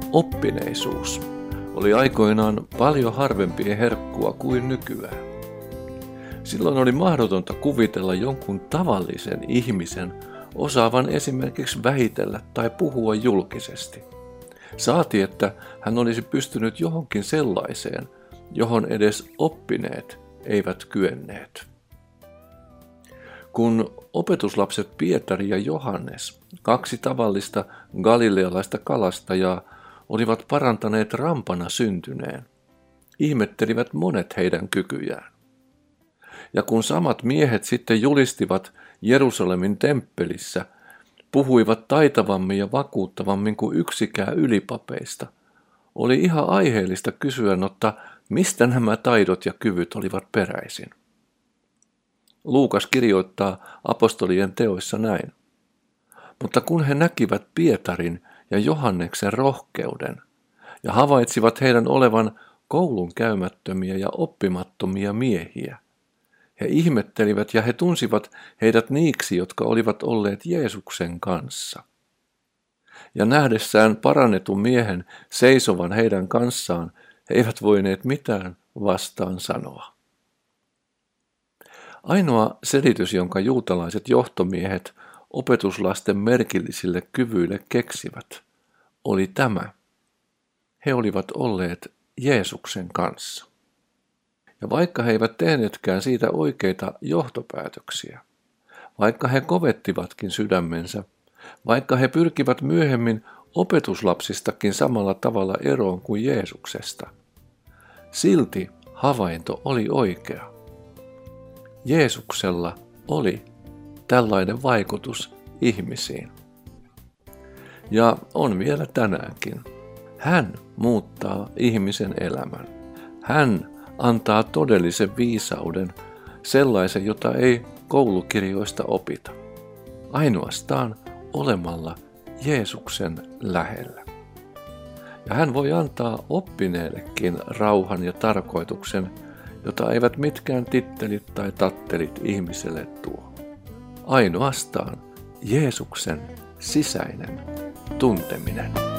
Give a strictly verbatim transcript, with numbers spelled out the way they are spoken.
oppineisuus oli aikoinaan paljon harvempien herkkua kuin nykyään. Silloin oli mahdotonta kuvitella jonkun tavallisen ihmisen osaavan esimerkiksi vähitellä tai puhua julkisesti. Saati, että hän olisi pystynyt johonkin sellaiseen, johon edes oppineet eivät kyenneet. Kun opetuslapset Pietari ja Johannes, kaksi tavallista galilealaista kalastajaa, olivat parantaneet rampana syntyneen, ihmettelivät monet heidän kykyjään. Ja kun samat miehet sitten julistivat Jerusalemin temppelissä, puhuivat taitavammin ja vakuuttavammin kuin yksikään ylipapeista, oli ihan aiheellista kysyä, että mistä nämä taidot ja kyvyt olivat peräisin. Luukas kirjoittaa apostolien teoissa näin. Mutta kun he näkivät Pietarin ja Johanneksen rohkeuden ja havaitsivat heidän olevan koulun käymättömiä ja oppimattomia miehiä, he ihmettelivät ja he tunsivat heidät niiksi, jotka olivat olleet Jeesuksen kanssa. Ja nähdessään parannetun miehen seisovan heidän kanssaan, he eivät voineet mitään vastaan sanoa. Ainoa selitys, jonka juutalaiset johtomiehet opetuslasten merkillisille kyvyille keksivät, oli tämä. He olivat olleet Jeesuksen kanssa. Ja vaikka he eivät tehneetkään siitä oikeita johtopäätöksiä, vaikka he kovettivatkin sydämensä, vaikka he pyrkivät myöhemmin opetuslapsistakin samalla tavalla eroon kuin Jeesuksesta, silti havainto oli oikea. Jeesuksella oli tällainen vaikutus ihmisiin. Ja on vielä tänäänkin. Hän muuttaa ihmisen elämän. Hän antaa todellisen viisauden, sellaisen, jota ei koulukirjoista opita. Ainoastaan olemalla Jeesuksen lähellä. Ja hän voi antaa oppineellekin rauhan ja tarkoituksen, jota eivät mitkään tittelit tai tattelit ihmiselle tuo. Ainoastaan Jeesuksen sisäinen tunteminen.